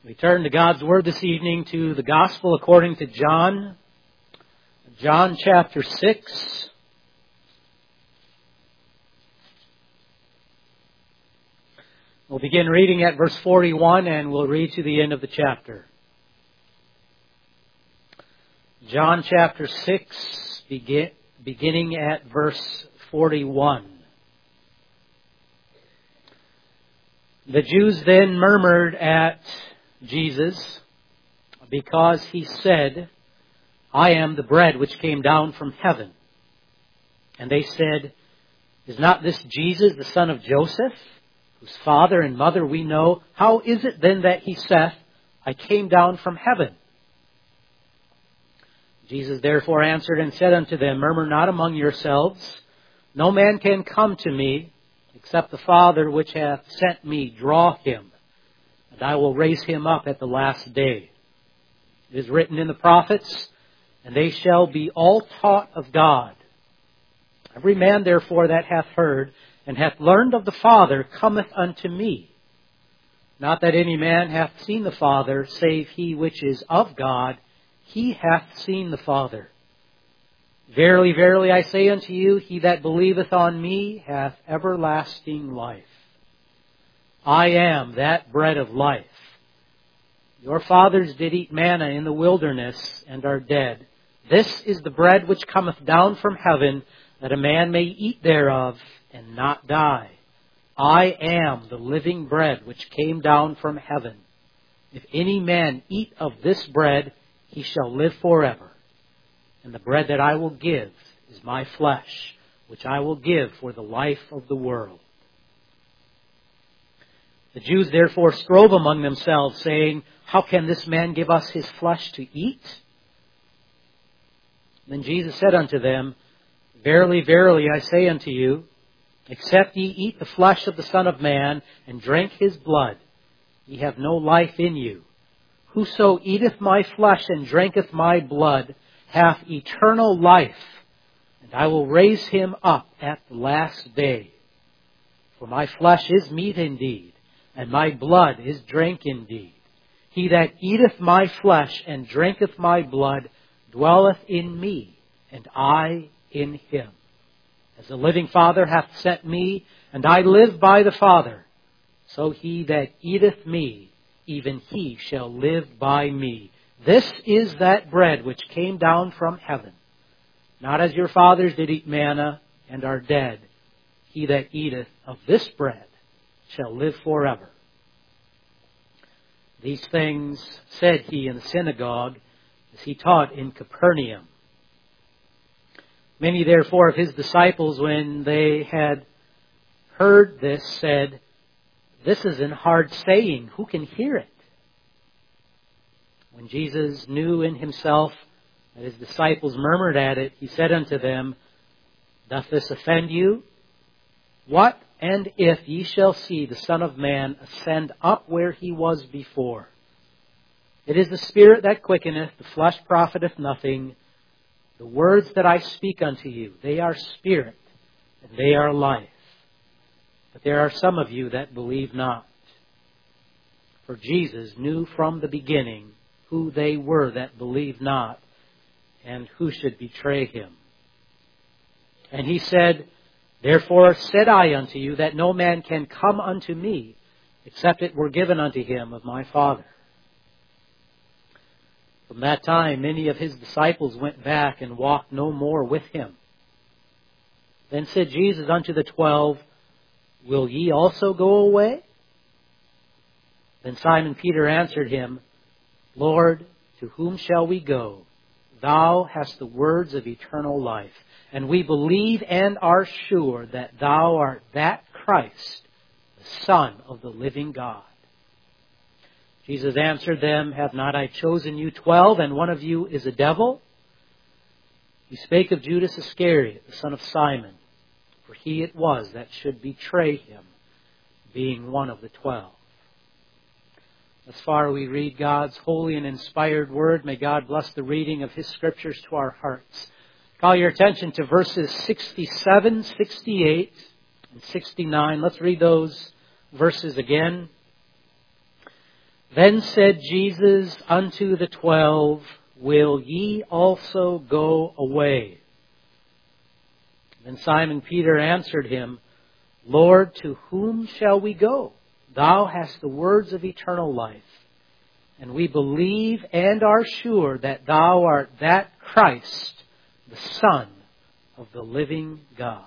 We turn to God's Word this evening to the Gospel according to John. John chapter 6. We'll begin reading at verse 41 and we'll read to the end of the chapter. John chapter 6, beginning at verse 41. The Jews then murmured at Jesus because he said, I am the bread which came down from heaven. And they said, is not this Jesus, the son of Joseph, whose father and mother we know? How is it then that he saith, I came down from heaven? Jesus therefore answered and said unto them, murmur not among yourselves. No man can come to me, except the Father which hath sent me draw him, and I will raise him up at the last day. It is written in the prophets, and they shall be all taught of God. Every man therefore that hath heard and hath learned of the Father cometh unto me. Not that any man hath seen the Father, save he which is of God, he hath seen the Father. Verily, verily, I say unto you, he that believeth on me hath everlasting life. I am that bread of life. Your fathers did eat manna in the wilderness and are dead. This is the bread which cometh down from heaven, that a man may eat thereof and not die. I am the living bread which came down from heaven. If any man eat of this bread, he shall live forever. And the bread that I will give is my flesh, which I will give for the life of the world. The Jews therefore strove among themselves, saying, how can this man give us his flesh to eat? Then Jesus said unto them, verily, verily, I say unto you, except ye eat the flesh of the Son of Man, and drink his blood, ye have no life in you. Whoso eateth my flesh and drinketh my blood hath eternal life, and I will raise him up at the last day. For my flesh is meat indeed, and my blood is drink indeed. He that eateth my flesh and drinketh my blood dwelleth in me, and I in him. As the living Father hath sent me, and I live by the Father, so he that eateth me, even he shall live by me. This is that bread which came down from heaven. Not as your fathers did eat manna and are dead. He that eateth of this bread shall live forever. These things said he in the synagogue, as he taught in Capernaum. Many therefore of his disciples, when they had heard this, said, this is an hard saying. Who can hear it? When Jesus knew in himself that his disciples murmured at it, he said unto them, doth this offend you? What and if ye shall see the Son of Man ascend up where he was before? It is the Spirit that quickeneth, the flesh profiteth nothing. The words that I speak unto you, they are spirit, and they are life. But there are some of you that believe not. For Jesus knew from the beginning who they were that believed not, and who should betray him. And he said, therefore said I unto you, that no man can come unto me, except it were given unto him of my Father. From that time many of his disciples went back and walked no more with him. Then said Jesus unto the 12, will ye also go away? Then Simon Peter answered him, Lord, to whom shall we go? Thou hast the words of eternal life, and we believe and are sure that thou art that Christ, the Son of the living God. Jesus answered them, have not I chosen you 12, and one of you is a devil? He spake of Judas Iscariot, the son of Simon, for he it was that should betray him, being one of the 12. Thus far we read God's holy and inspired word. May God bless the reading of his scriptures to our hearts. Call your attention to verses 67, 68, and 69. Let's read those verses again. Then said Jesus unto the 12, Will ye also go away? Then Simon Peter answered him, Lord, to whom shall we go? Thou hast the words of eternal life. And we believe and are sure that Thou art that Christ, the Son of the living God.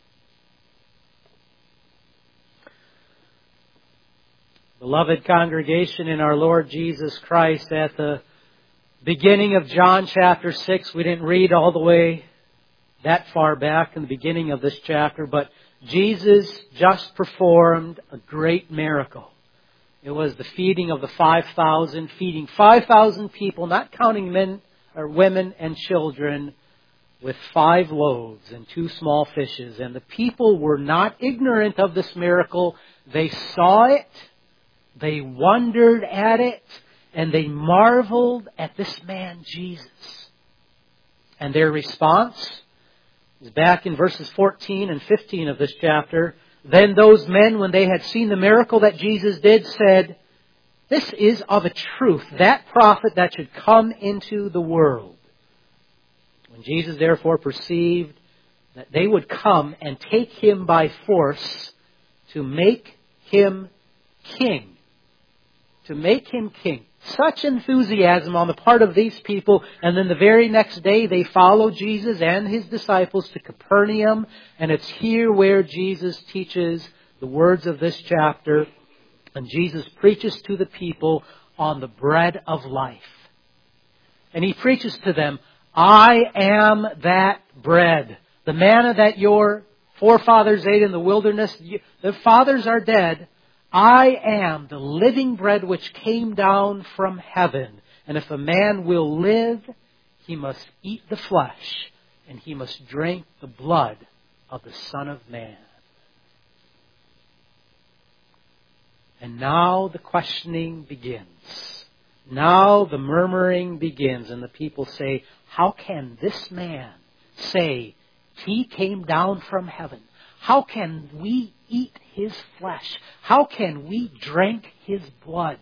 Beloved congregation in our Lord Jesus Christ, at the beginning of John chapter 6, we didn't read all the way that far back in the beginning of this chapter, but Jesus just performed a great miracle. It was the feeding of the 5,000, feeding 5,000 people, not counting men or women and children, with 5 loaves and 2 small fishes. And the people were not ignorant of this miracle. They saw it, they wondered at it, and they marveled at this man Jesus. And their response is back in verses 14 and 15 of this chapter. Then those men, when they had seen the miracle that Jesus did, said, This is of a truth that prophet that should come into the world. When Jesus therefore perceived that they would come and take him by force to make him king. To make him king. Such enthusiasm on the part of these people. And then the very next day they follow Jesus and his disciples to Capernaum. And it's here where Jesus teaches the words of this chapter. And Jesus preaches to the people on the bread of life. And he preaches to them, I am that bread. The manna that your forefathers ate in the wilderness, the fathers are dead. I am the living bread which came down from heaven. And if a man will live, he must eat the flesh, and he must drink the blood of the Son of Man. And now the questioning begins. Now the murmuring begins, and the people say, How can this man say he came down from heaven? How can we eat his flesh? How can we drink his blood?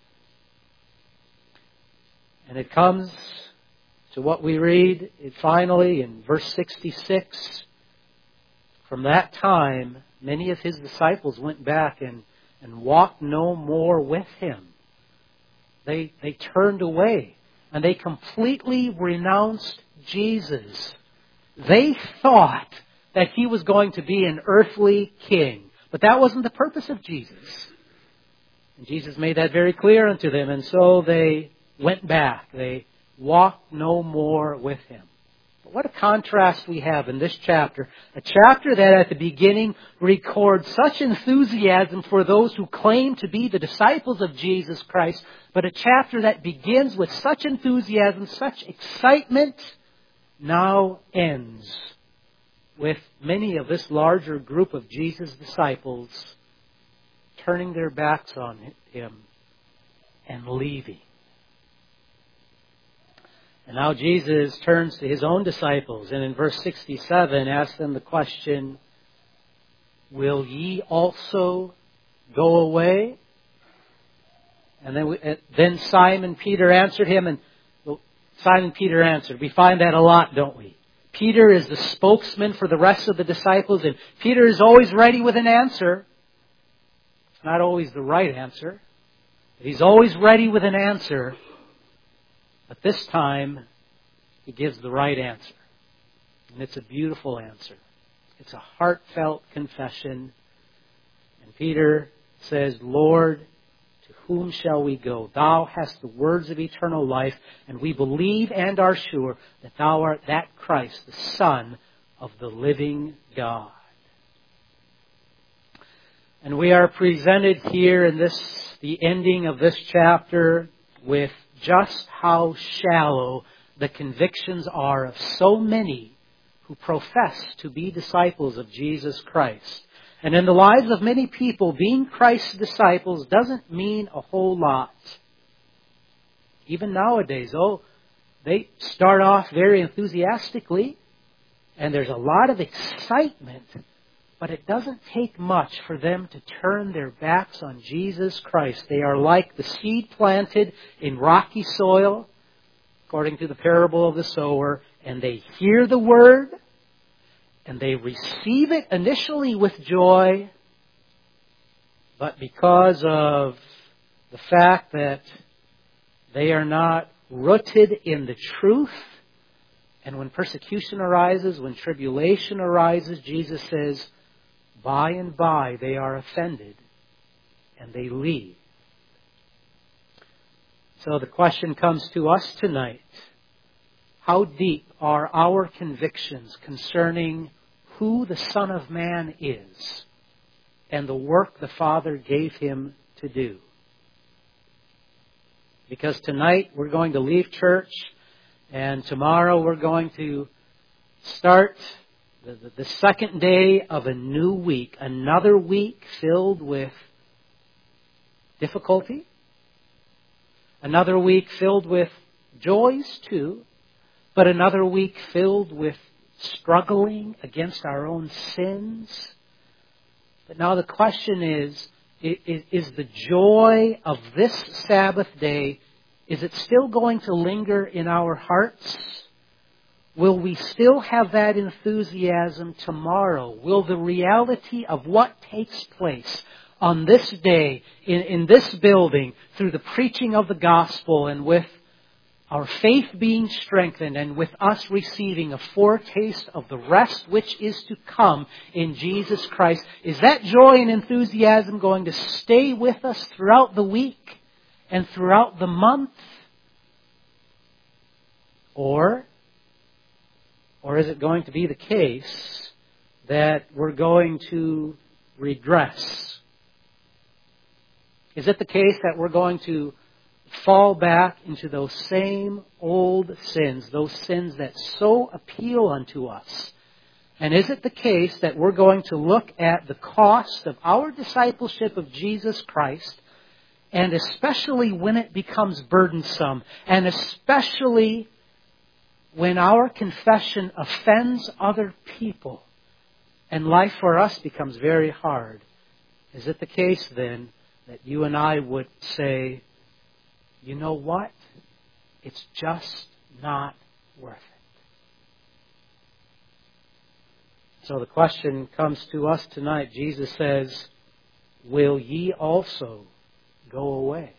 And it comes to what we read finally in verse 66. From that time, many of his disciples went back and walked no more with him. They turned away and they completely renounced Jesus. They thought that he was going to be an earthly king. But that wasn't the purpose of Jesus. And Jesus made that very clear unto them. And so they went back. They walked no more with him. But what a contrast we have in this chapter. A chapter that at the beginning records such enthusiasm for those who claim to be the disciples of Jesus Christ. But a chapter that begins with such enthusiasm, such excitement, now ends with many of this larger group of Jesus' disciples turning their backs on him and leaving. And now Jesus turns to his own disciples and in verse 67 asks them the question, Will ye also go away? And then Simon Peter answered him, and Simon Peter answered. We find that a lot, don't we? Peter is the spokesman for the rest of the disciples, and Peter is always ready with an answer. It's not always the right answer, but he's always ready with an answer. But this time, he gives the right answer. And it's a beautiful answer. It's a heartfelt confession. And Peter says, Lord, to whom shall we go? Thou hast the words of eternal life, and we believe and are sure that Thou art that Christ, the Son of the living God. And we are presented here in the ending of this chapter with just how shallow the convictions are of so many who profess to be disciples of Jesus Christ. And in the lives of many people, being Christ's disciples doesn't mean a whole lot. Even nowadays, they start off very enthusiastically, and there's a lot of excitement But it doesn't take much for them to turn their backs on Jesus Christ. They are like the seed planted in rocky soil, according to the parable of the sower, and they hear the word, and they receive it initially with joy, but because of the fact that they are not rooted in the truth, and when persecution arises, when tribulation arises, Jesus says, by and by they are offended and they leave. So the question comes to us tonight. How deep are our convictions concerning who the Son of Man is and the work the Father gave Him to do? Because tonight we're going to leave church, and tomorrow we're going to start the second day of a new week. Another week filled with difficulty. Another week filled with joys too. But another week filled with struggling against our own sins. But now the question is the joy of this Sabbath day, is it still going to linger in our hearts? Will we still have that enthusiasm tomorrow? Will the reality of what takes place on this day, in this building, through the preaching of the gospel, and with our faith being strengthened, and with us receiving a foretaste of the rest which is to come in Jesus Christ, is that joy and enthusiasm going to stay with us throughout the week and throughout the month? Or is it going to be the case that we're going to regress? Is it the case that we're going to fall back into those same old sins, those sins that so appeal unto us? And is it the case that we're going to look at the cost of our discipleship of Jesus Christ, and especially when it becomes burdensome, and especially when our confession offends other people and life for us becomes very hard? Is it the case then that you and I would say, you know what? It's just not worth it. So the question comes to us tonight. Jesus says, will ye also go away?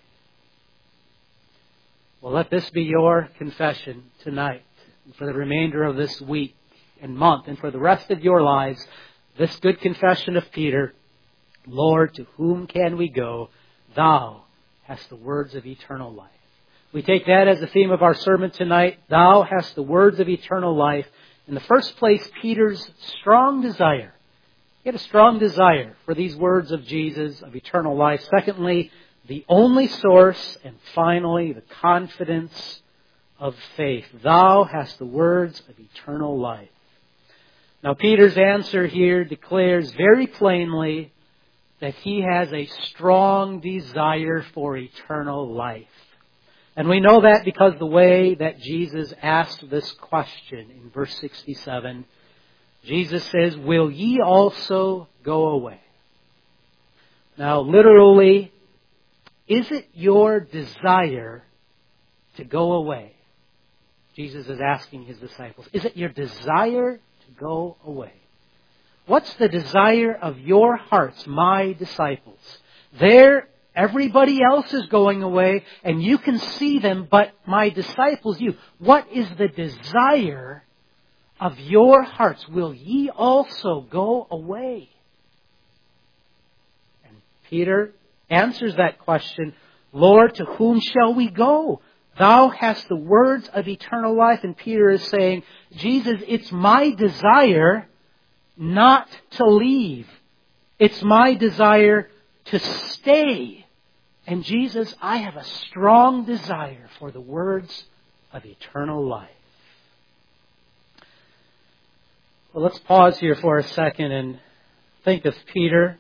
Well, let this be your confession tonight, and for the remainder of this week and month, and for the rest of your lives, this good confession of Peter: Lord, to whom can we go? Thou hast the words of eternal life. We take that as the theme of our sermon tonight. Thou hast the words of eternal life. In the first place, Peter's strong desire. He had a strong desire for these words of Jesus, of eternal life. Secondly, the only source. And finally, the confidence of faith. Thou hast the words of eternal life. Now, Peter's answer here declares very plainly that he has a strong desire for eternal life. And we know that because the way that Jesus asked this question in verse 67, Jesus says, will ye also go away? Now, literally, is it your desire to go away? Jesus is asking His disciples, is it your desire to go away? What's the desire of your hearts, my disciples? Everybody else is going away, and you can see them, but my disciples, you. What is the desire of your hearts? Will ye also go away? And Peter answers that question, Lord, to whom shall we go? Thou hast the words of eternal life. And Peter is saying, Jesus, it's my desire not to leave. It's my desire to stay. And Jesus, I have a strong desire for the words of eternal life. Well, let's pause here for a second and think of Peter.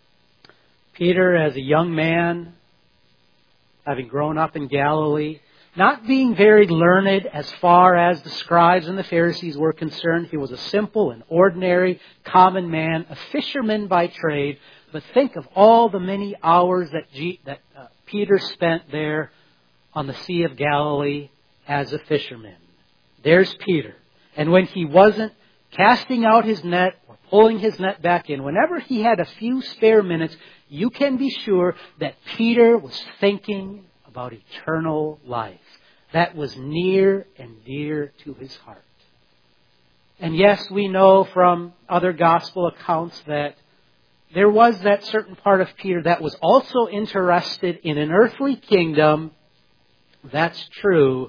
Peter, as a young man, having grown up in Galilee, Not being very learned as far as the scribes and the Pharisees were concerned. He was a simple and ordinary, common man, a fisherman by trade. But think of all the many hours that Peter spent there on the Sea of Galilee as a fisherman. There's Peter. And when he wasn't casting out his net or pulling his net back in, whenever he had a few spare minutes, you can be sure that Peter was thinking about eternal life. That was near and dear to his heart. And yes, we know from other gospel accounts that there was that certain part of Peter that was also interested in an earthly kingdom. That's true.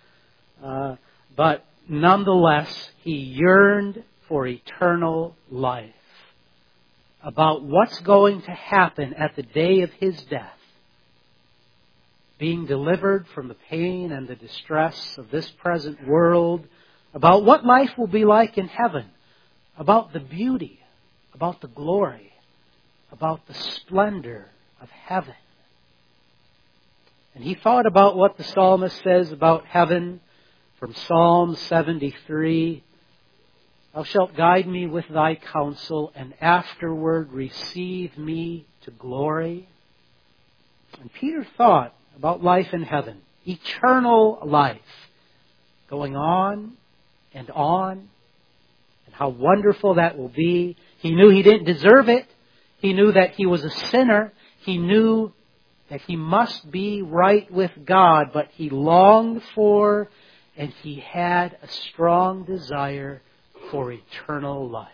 But nonetheless, he yearned for eternal life. About what's going to happen at the day of his death. Being delivered from the pain and the distress of this present world. About what life will be like in heaven. About the beauty. About the glory. About the splendor of heaven. And he thought about what the psalmist says about heaven from Psalm 73. Thou shalt guide me with thy counsel, and afterward receive me to glory. And Peter thought about life in heaven, eternal life, going on, and how wonderful that will be. He knew he didn't deserve it. He knew that he was a sinner. He knew that he must be right with God, but he longed for and he had a strong desire for eternal life.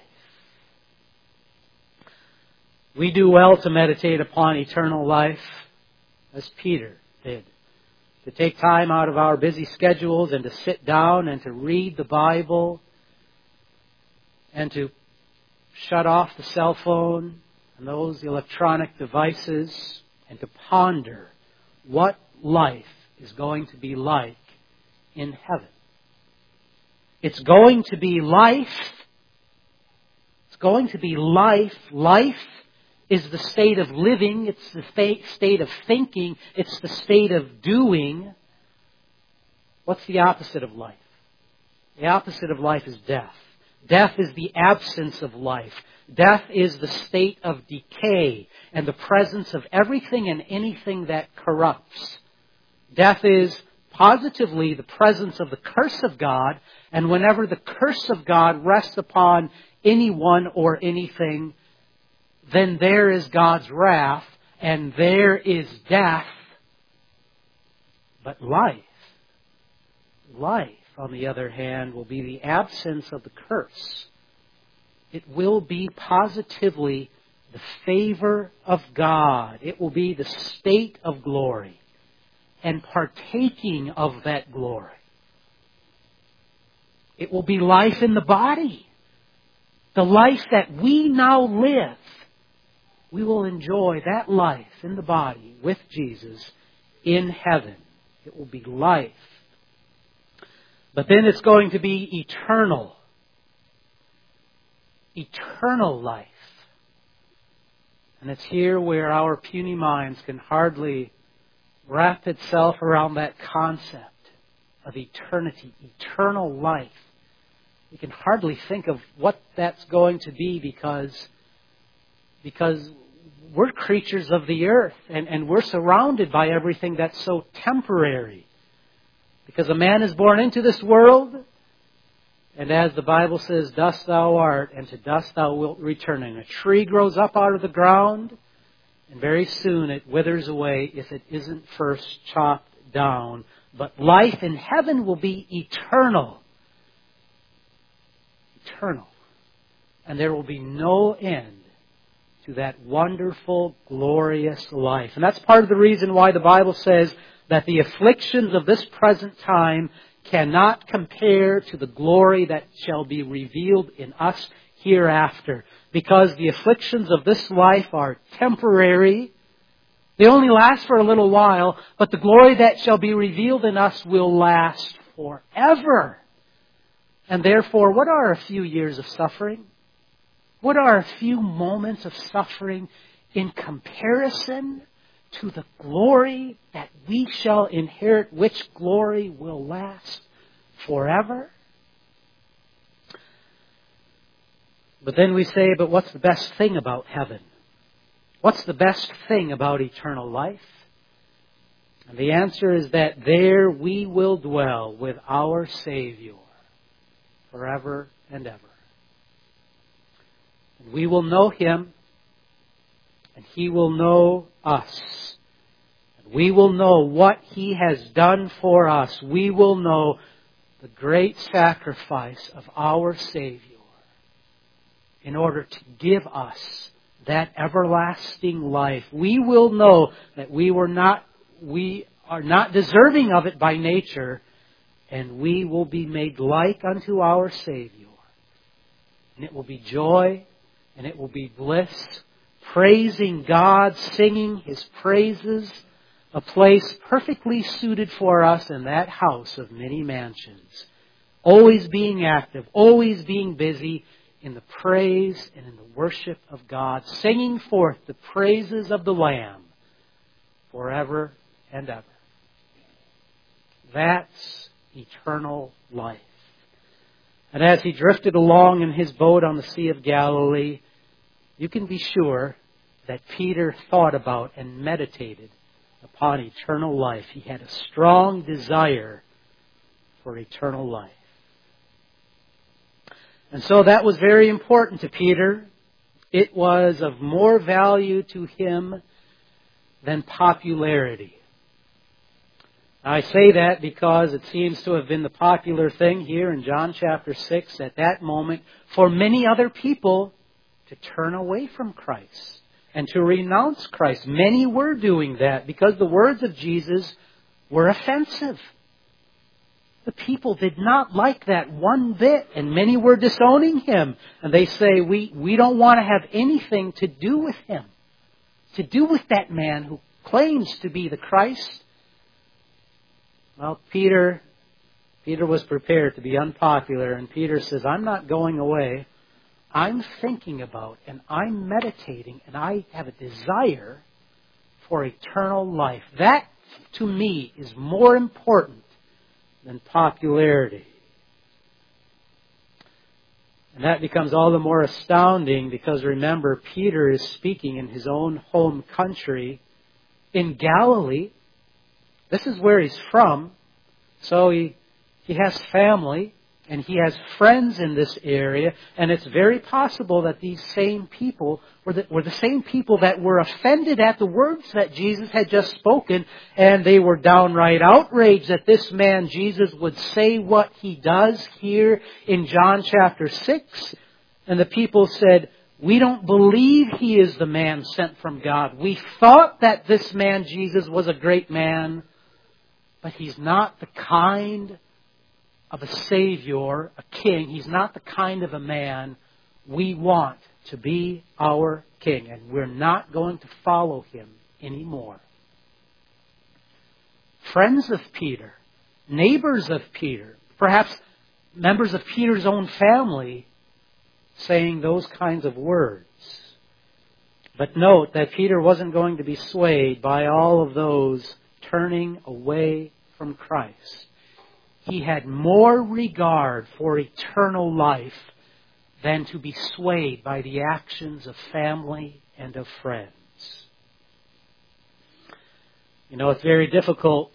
We do well to meditate upon eternal life, as Peter did. To take time out of our busy schedules and to sit down and to read the Bible and to shut off the cell phone and those electronic devices and to ponder what life is going to be like in heaven. It's going to be life. It's going to be life. Life is the state of living. It's the state of thinking. It's the state of doing. What's the opposite of life? The opposite of life is death. Death is the absence of life. Death is the state of decay and the presence of everything and anything that corrupts. Death is positively the presence of the curse of God, and whenever the curse of God rests upon anyone or anything, then there is God's wrath and there is death. But life, on the other hand, will be the absence of the curse. It will be positively the favor of God. It will be the state of glory and partaking of that glory. It will be life in the body. The life that we now live. We will enjoy that life in the body with Jesus in heaven. It will be life. But then it's going to be eternal. Eternal life. And it's here where our puny minds can hardly wrap itself around that concept of eternity, eternal life. We can hardly think of what that's going to be because we're creatures of the earth and we're surrounded by everything that's so temporary. Because a man is born into this world, and as the Bible says, dust thou art, and to dust thou wilt return. And a tree grows up out of the ground, and very soon it withers away if it isn't first chopped down. But life in heaven will be eternal. Eternal. And there will be no end to that wonderful, glorious life. And that's part of the reason why the Bible says that the afflictions of this present time cannot compare to the glory that shall be revealed in us hereafter. Because the afflictions of this life are temporary. They only last for a little while, but the glory that shall be revealed in us will last forever. And therefore, what are a few years of suffering? What are a few moments of suffering in comparison to the glory that we shall inherit, which glory will last forever. But then we say, but what's the best thing about heaven? What's the best thing about eternal life? And the answer is that there we will dwell with our Savior forever and ever. And we will know Him, and He will know us. And we will know what He has done for us. We will know the great sacrifice of our Savior in order to give us that everlasting life. We will know that we are not deserving of it by nature, and we will be made like unto our Savior. And it will be joy, and it will be bliss, praising God, singing His praises, a place perfectly suited for us in that house of many mansions. Always being active, always being busy in the praise and in the worship of God, singing forth the praises of the Lamb forever and ever. That's eternal life. And as he drifted along in his boat on the Sea of Galilee, you can be sure that Peter thought about and meditated upon eternal life. He had a strong desire for eternal life. And so that was very important to Peter. It was of more value to him than popularity. I say that because it seems to have been the popular thing here in John chapter 6 at that moment for many other people to turn away from Christ and to renounce Christ. Many were doing that because the words of Jesus were offensive. The people did not like that one bit, and many were disowning Him. And they say, we don't want to have anything to do with Him, to do with that man who claims to be the Christ. Well, Peter was prepared to be unpopular, and Peter says, I'm not going away. I'm thinking about, and I'm meditating, and I have a desire for eternal life. That, to me, is more important than popularity. And that becomes all the more astounding because remember, Peter is speaking in his own home country in Galilee. This is where he's from. So he has family and he has friends in this area. And it's very possible that these same people were the same people that were offended at the words that Jesus had just spoken. And they were downright outraged that this man, Jesus, would say what he does here in John chapter 6. And the people said, we don't believe he is the man sent from God. We thought that this man, Jesus, was a great man, but he's not the kind of a Savior, a king. He's not the kind of a man we want to be our king. And we're not going to follow him anymore. Friends of Peter, neighbors of Peter, perhaps members of Peter's own family saying those kinds of words. But note that Peter wasn't going to be swayed by all of those turning away from Christ. He had more regard for eternal life than to be swayed by the actions of family and of friends. You know, it's very difficult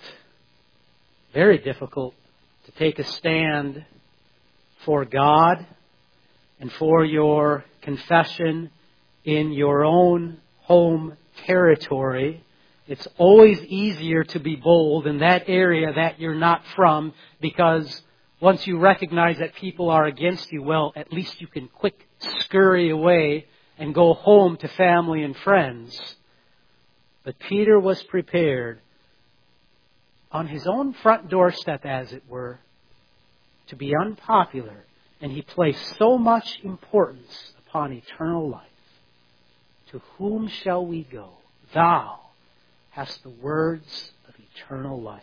to take a stand for God and for your confession in your own home territory. It's always easier to be bold in that area that you're not from, because once you recognize that people are against you, well, at least you can quick scurry away and go home to family and friends. But Peter was prepared on his own front doorstep, as it were, to be unpopular. And he placed so much importance upon eternal life. To whom shall we go? Thou hast the words of eternal life.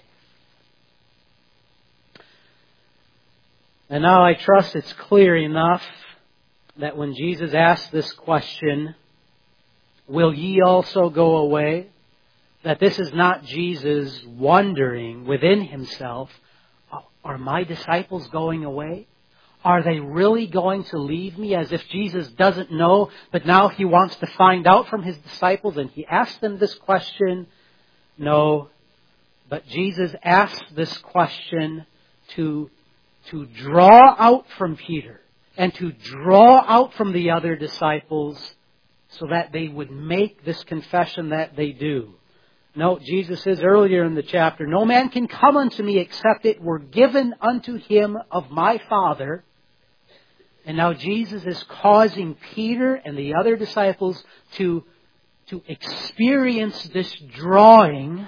And now I trust it's clear enough that when Jesus asked this question, will ye also go away? that this is not Jesus wondering within himself, are my disciples going away? Are they really going to leave me? As if Jesus doesn't know, but now he wants to find out from his disciples, and he asks them this question. No, but Jesus asked this question to draw out from Peter and to draw out from the other disciples so that they would make this confession that they do. Note, Jesus says earlier in the chapter, no man can come unto me except it were given unto him of my Father. And now Jesus is causing Peter and the other disciples to experience this drawing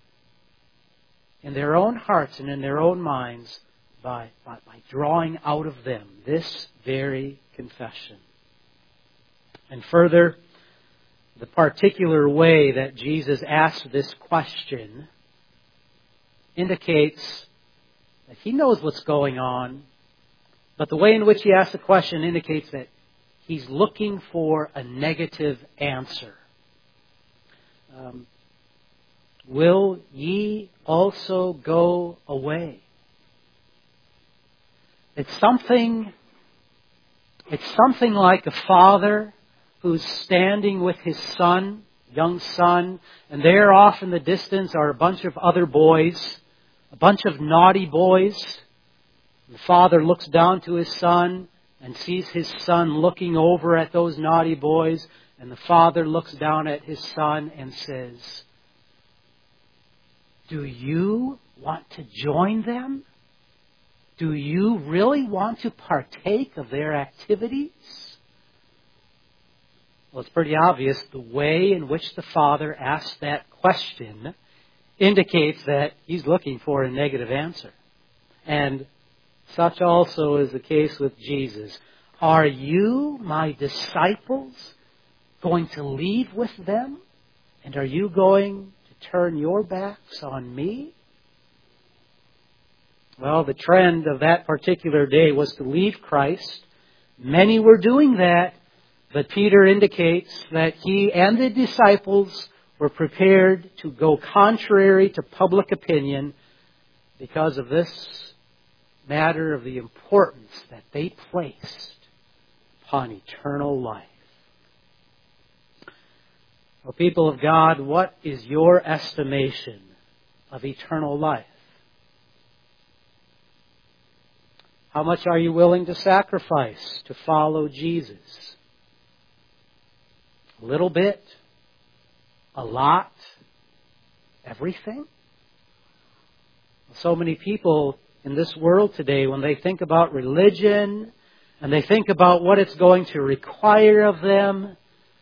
in their own hearts and in their own minds by drawing out of them this very confession. And further, the particular way that Jesus asked this question indicates that he knows what's going on, but the way in which he asked the question indicates that he's looking for a negative answer. Will ye also go away? It's something like a father who's standing with his son, young son, and there off in the distance are a bunch of other boys, a bunch of naughty boys. The father looks down to his son and sees his son looking over at those naughty boys, and the father looks down at his son and says, do you want to join them? Do you really want to partake of their activities? Well, it's pretty obvious the way in which the father asked that question indicates that he's looking for a negative answer. And such also is the case with Jesus. Are you, my disciples, going to leave with them? And are you going to turn your backs on me? Well, the trend of that particular day was to leave Christ. Many were doing that. But Peter indicates that he and the disciples were prepared to go contrary to public opinion because of this matter of the importance that they placed upon eternal life. Well, people of God, what is your estimation of eternal life? How much are you willing to sacrifice to follow Jesus? A little bit? A lot? Everything? So many people in this world today, when they think about religion and they think about what it's going to require of them,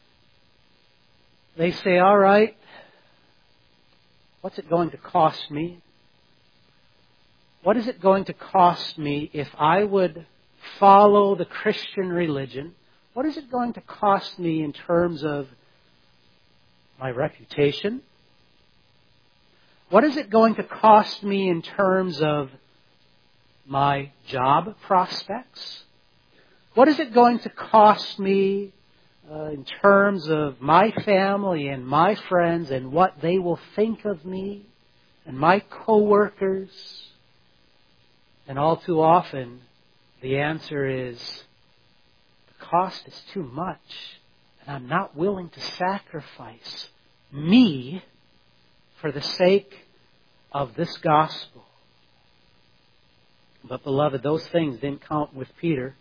they say, all right, what's it going to cost me? What is it going to cost me if I would follow the Christian religion? What is it going to cost me in terms of my reputation? What is it going to cost me in terms of my job prospects? What is it going to cost me in terms of my family and my friends and what they will think of me and my co-workers? And all too often, the answer is, the cost is too much, and I'm not willing to sacrifice me for the sake of this gospel. But beloved, those things didn't count with Peter.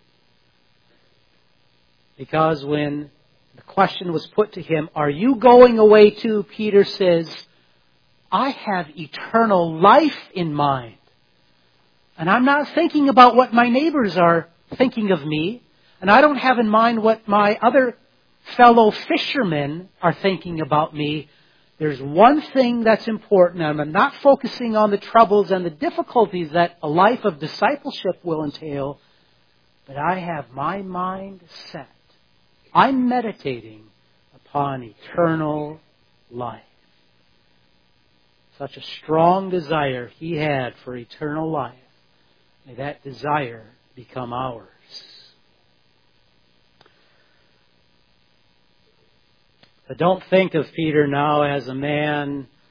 Because when the question was put to him, are you going away too? Peter says, I have eternal life in mind. And I'm not thinking about what my neighbors are thinking of me. And I don't have in mind what my other fellow fishermen are thinking about me. There's one thing that's important. I'm not focusing on the troubles and the difficulties that a life of discipleship will entail. But I have my mind set. I'm meditating upon eternal life. Such a strong desire he had for eternal life. May that desire become ours. But don't think of Peter now as a man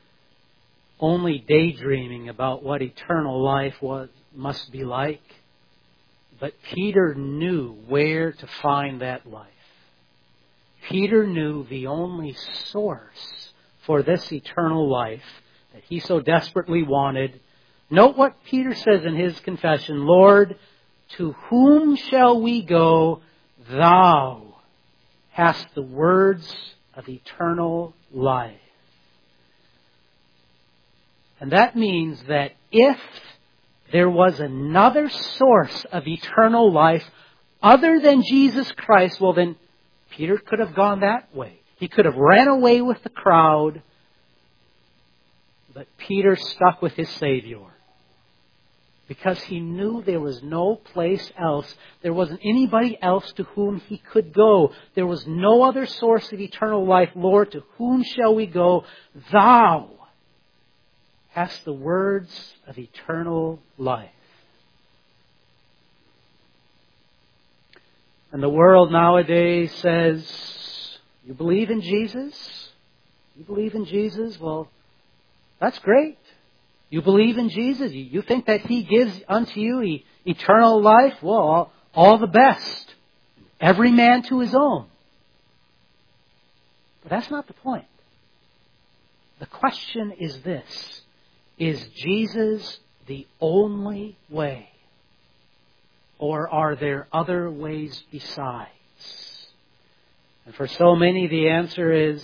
only daydreaming about what eternal life must be like. But Peter knew where to find that life. Peter knew the only source for this eternal life that he so desperately wanted. Note what Peter says in his confession, Lord, to whom shall we go? Thou hast the words of eternal life. And that means that if there was another source of eternal life other than Jesus Christ, well then Peter could have gone that way. He could have ran away with the crowd, but Peter stuck with his Savior. Because he knew there was no place else. There wasn't anybody else to whom he could go. There was no other source of eternal life. Lord, to whom shall we go? Thou hast the words of eternal life. And the world nowadays says, you believe in Jesus? You believe in Jesus? Well, that's great. You believe in Jesus? You think that He gives unto you eternal life? Well, all the best. Every man to his own. But that's not the point. The question is this. Is Jesus the only way? Or are there other ways besides? And for so many, the answer is,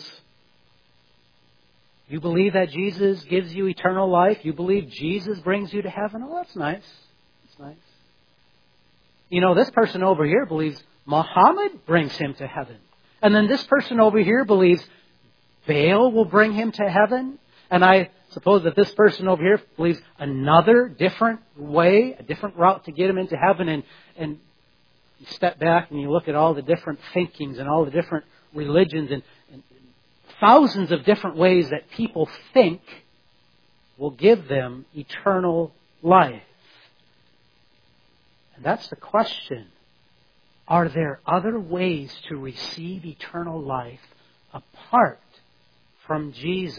you believe that Jesus gives you eternal life? You believe Jesus brings you to heaven? Oh, that's nice. That's nice. You know, this person over here believes Muhammad brings him to heaven. And then this person over here believes Baal will bring him to heaven. And I suppose that this person over here believes another different way, a different route to get him into heaven. And you step back and you look at all the different thinkings and all the different religions and thousands of different ways that people think will give them eternal life. And that's the question. Are there other ways to receive eternal life apart from Jesus?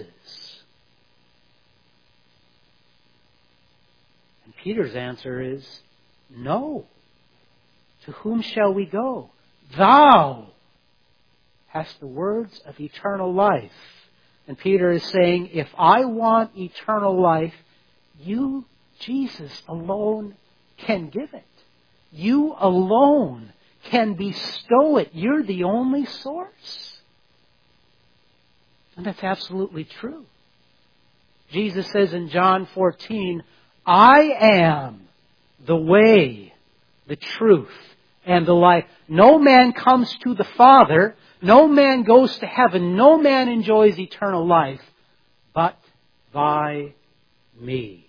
And Peter's answer is no. To whom shall we go? Thou hast the words of eternal life. And Peter is saying, if I want eternal life, you, Jesus, alone can give it. You alone can bestow it. You're the only source. And that's absolutely true. Jesus says in John 14, I am the way, the truth, and the life. No man comes to the Father, no man goes to heaven, no man enjoys eternal life, but by me.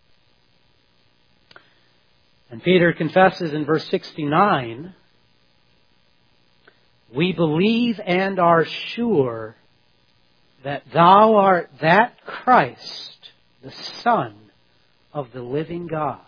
And Peter confesses in verse 69, we believe and are sure that thou art that Christ, the Son of the living God.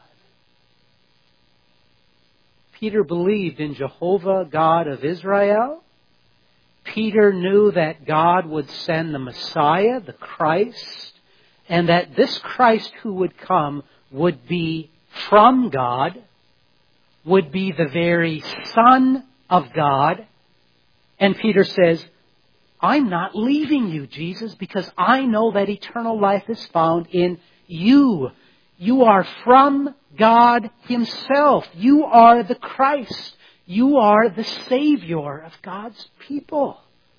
Peter believed in Jehovah, God of Israel. Peter knew that God would send the Messiah, the Christ, and that this Christ who would come would be from God, would be the very Son of God. And Peter says, I'm not leaving you, Jesus, because I know that eternal life is found in you. You are from God Himself. You are the Christ. You are the Savior of God's people.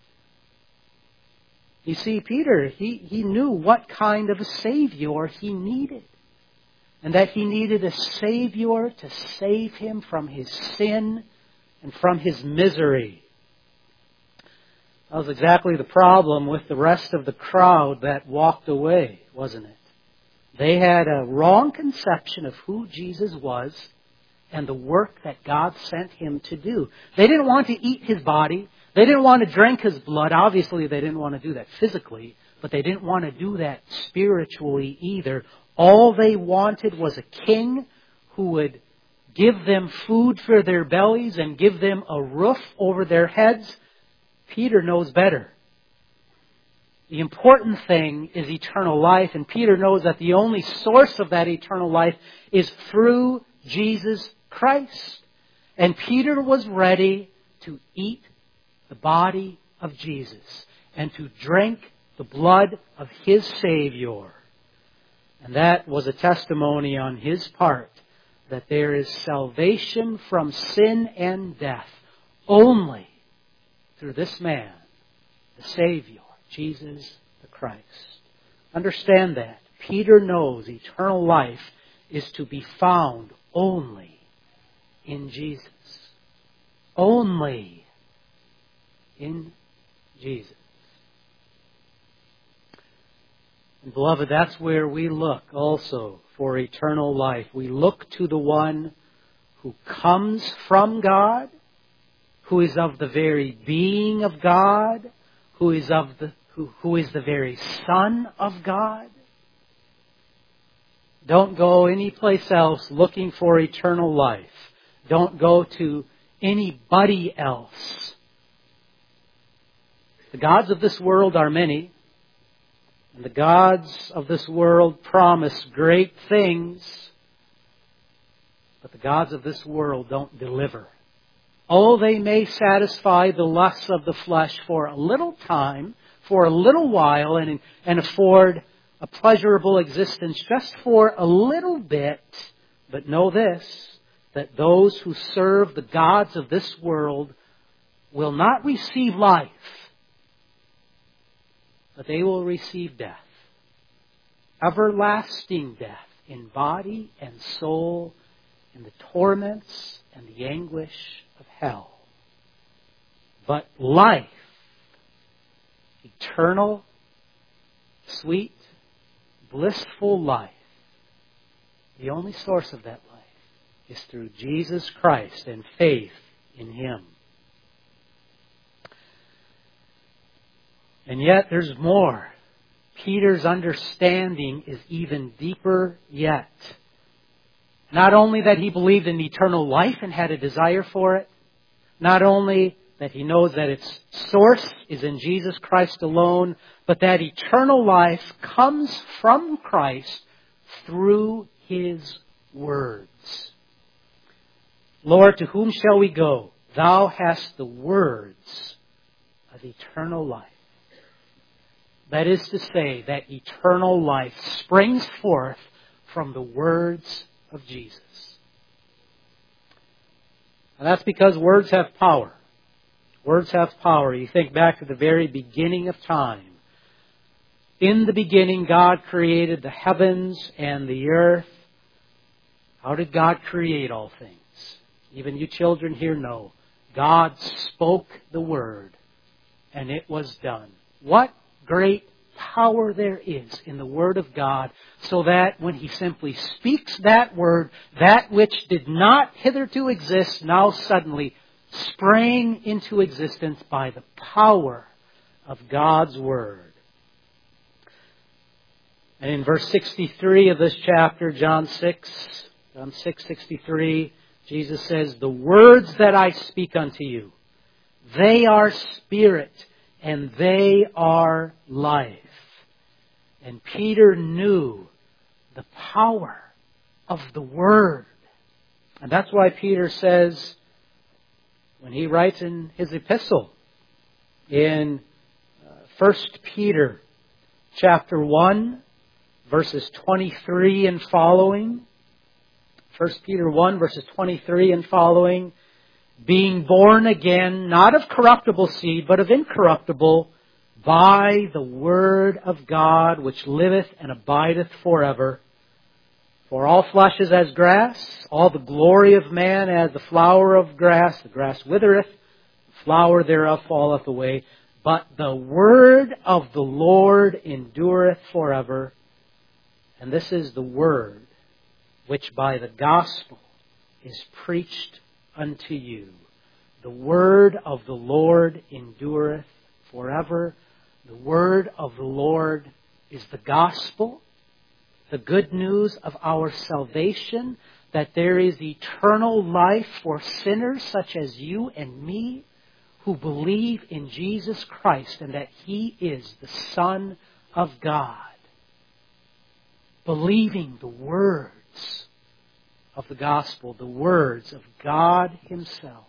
You see, Peter, he knew what kind of a Savior he needed. And that he needed a Savior to save him from his sin and from his misery. That was exactly the problem with the rest of the crowd that walked away, wasn't it? They had a wrong conception of who Jesus was and the work that God sent Him to do. They didn't want to eat His body. They didn't want to drink His blood. Obviously, they didn't want to do that physically, but they didn't want to do that spiritually either. All they wanted was a king who would give them food for their bellies and give them a roof over their heads. Peter knows better. The important thing is eternal life, and Peter knows that the only source of that eternal life is through Jesus Christ. And Peter was ready to eat the body of Jesus and to drink the blood of His Savior. And that was a testimony on his part that there is salvation from sin and death only through this man, the Savior, Jesus the Christ. Understand that. Peter knows eternal life is to be found only in Jesus. Only in Jesus. And beloved, that's where we look also for eternal life. We look to the one who comes from God, who is of the very being of God, who is the very Son of God. Don't go anyplace else looking for eternal life. Don't go to anybody else. The gods of this world are many, and the gods of this world promise great things, but the gods of this world don't deliver. Oh, they may satisfy the lusts of the flesh for a little time, for a little while, and afford a pleasurable existence just for a little bit. But know this, that those who serve the gods of this world will not receive life, but they will receive death. Everlasting death in body and soul, in the torments and the anguish of hell. But life, eternal, sweet, blissful life, the only source of that life is through Jesus Christ and faith in Him. And yet there's more. Peter's understanding is even deeper yet. Not only that he believed in eternal life and had a desire for it, not only that he knows that its source is in Jesus Christ alone, but that eternal life comes from Christ through His words. Lord, to whom shall we go? Thou hast the words of eternal life. That is to say, that eternal life springs forth from the words of Jesus. And that's because words have power. Words have power. You think back to the very beginning of time. In the beginning, God created the heavens and the earth. How did God create all things? Even you children here know. God spoke the word, and it was done. What great power there is in the Word of God, so that when He simply speaks that word, that which did not hitherto exist now suddenly sprang into existence by the power of God's Word. And in verse 63 of this chapter, John 6:63, Jesus says, "The words that I speak unto you, they are spirit, and they are life." And Peter knew the power of the Word. And that's why Peter says, when he writes in his epistle, in 1 Peter chapter 1, verses 23 and following, 1 Peter 1, verses 23 and following, "Being born again, not of corruptible seed, but of incorruptible, by the word of God, which liveth and abideth forever. For all flesh is as grass, all the glory of man as the flower of grass. The grass withereth, the flower thereof falleth away. But the word of the Lord endureth forever." And this is the word which by the gospel is preached unto you. The word of the Lord endureth forever. The word of the Lord is the gospel, the good news of our salvation, that there is eternal life for sinners such as you and me, who believe in Jesus Christ and that He is the Son of God. Believing the words of the gospel, the words of God Himself.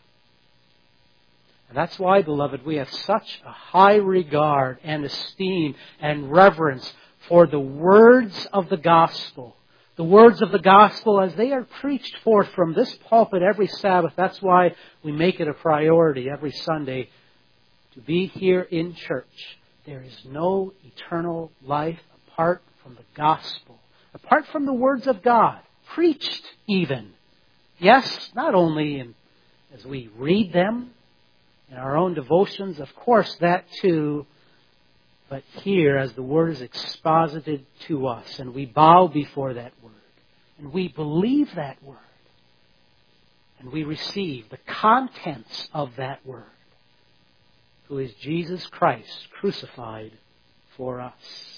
And that's why, beloved, we have such a high regard and esteem and reverence for the words of the gospel. The words of the gospel as they are preached forth from this pulpit every Sabbath. That's why we make it a priority every Sunday to be here in church. There is no eternal life apart from the gospel, apart from the words of God, preached even. Yes, not only as we read them in our own devotions, of course that too, but here as the Word is exposited to us and we bow before that Word and we believe that Word and we receive the contents of that Word, who is Jesus Christ crucified for us.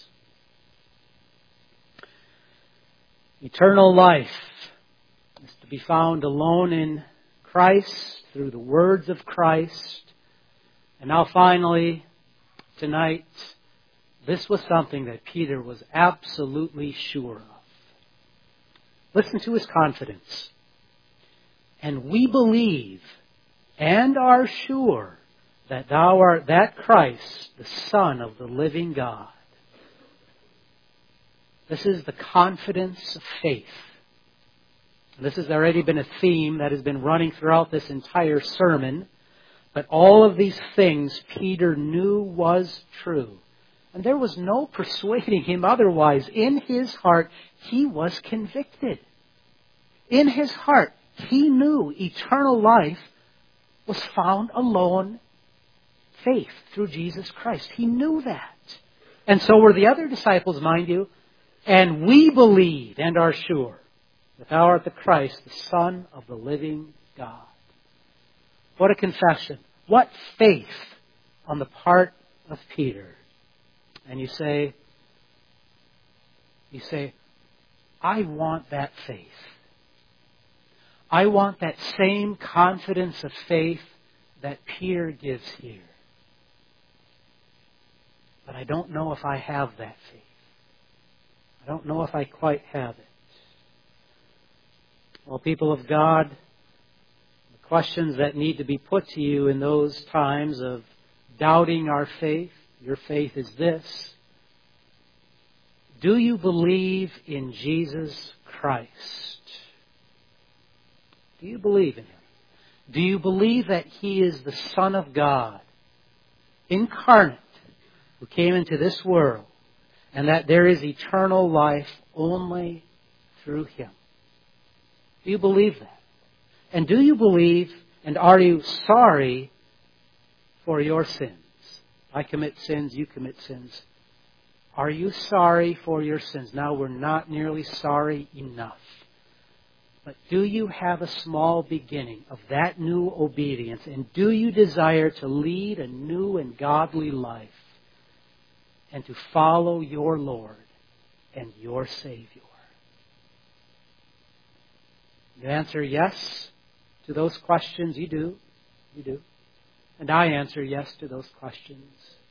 Eternal life is to be found alone in Christ through the words of Christ. And now finally, tonight, this was something that Peter was absolutely sure of. Listen to his confidence. And we believe and are sure that thou art that Christ, the Son of the living God. This is the confidence of faith. This has already been a theme that has been running throughout this entire sermon. But all of these things Peter knew was true. And there was no persuading him otherwise. In his heart, he was convicted. In his heart, he knew eternal life was found alone faith through Jesus Christ. He knew that. And so were the other disciples, mind you. And we believe and are sure that thou art the Christ, the Son of the living God. What a confession. What faith on the part of Peter. And you say, I want that faith. I want that same confidence of faith that Peter gives here. But I don't know if I have that faith. I don't know if I quite have it. Well, people of God, the questions that need to be put to you in those times of doubting our faith, your faith is this. Do you believe in Jesus Christ? Do you believe in Him? Do you believe that He is the Son of God, incarnate, who came into this world, and that there is eternal life only through Him? Do you believe that? And do you believe, and are you sorry for your sins? I commit sins, you commit sins. Are you sorry for your sins? Now, we're not nearly sorry enough. But do you have a small beginning of that new obedience? And do you desire to lead a new and godly life and to follow your Lord and your Savior? You answer yes to those questions. You do. You do. And I answer yes to those questions.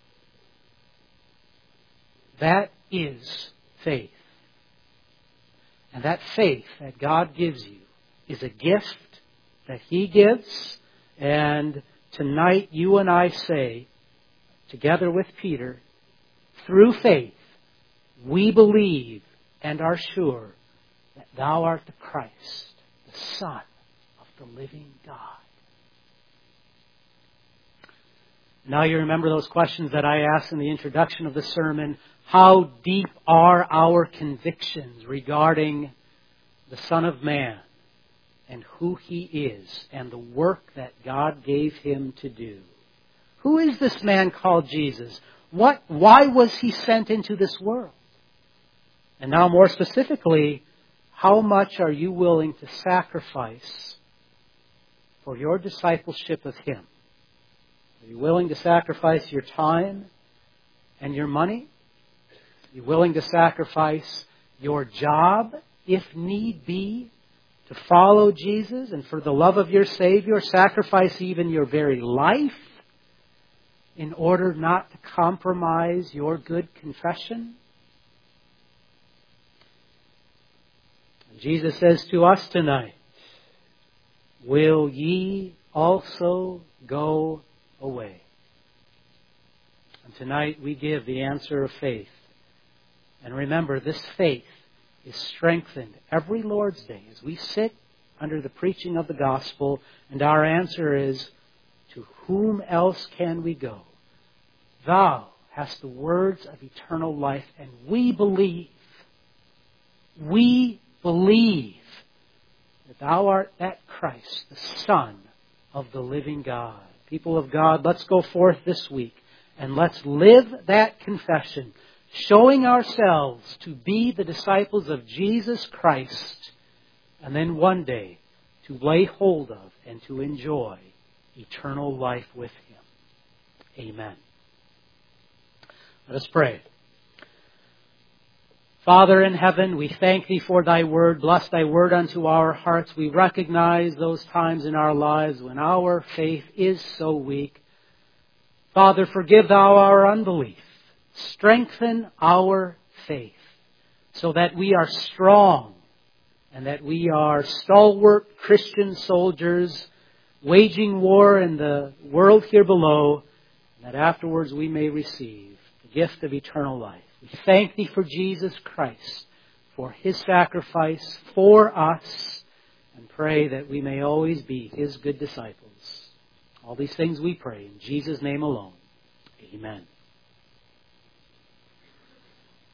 That is faith. And that faith that God gives you is a gift that He gives. And tonight you and I say, together with Peter, through faith, we believe and are sure that thou art the Christ, the Son of the living God. Now you remember those questions that I asked in the introduction of the sermon. How deep are our convictions regarding the Son of Man and who He is and the work that God gave Him to do? Who is this man called Jesus? Why was He sent into this world? And now more specifically, how much are you willing to sacrifice for your discipleship of Him? Are you willing to sacrifice your time and your money? Are you willing to sacrifice your job, if need be, to follow Jesus and for the love of your Savior, sacrifice even your very life in order not to compromise your good confession? And Jesus says to us tonight, will ye also go away? And tonight we give the answer of faith. And remember, this faith is strengthened every Lord's Day as we sit under the preaching of the gospel, and our answer is, to whom else can we go? Thou hast the words of eternal life, and we believe that Thou art that Christ, the Son of the living God. People of God, let's go forth this week and let's live that confession, showing ourselves to be the disciples of Jesus Christ, and then one day to lay hold of and to enjoy eternal life with Him. Amen. Let us pray. Father in heaven, we thank Thee for Thy word. Bless Thy word unto our hearts. We recognize those times in our lives when our faith is so weak. Father, forgive Thou our unbelief. Strengthen our faith so that we are strong and that we are stalwart Christian soldiers waging war in the world here below, and that afterwards we may receive the gift of eternal life. We thank Thee for Jesus Christ, for His sacrifice for us, and pray that we may always be His good disciples. All these things we pray in Jesus' name alone. Amen.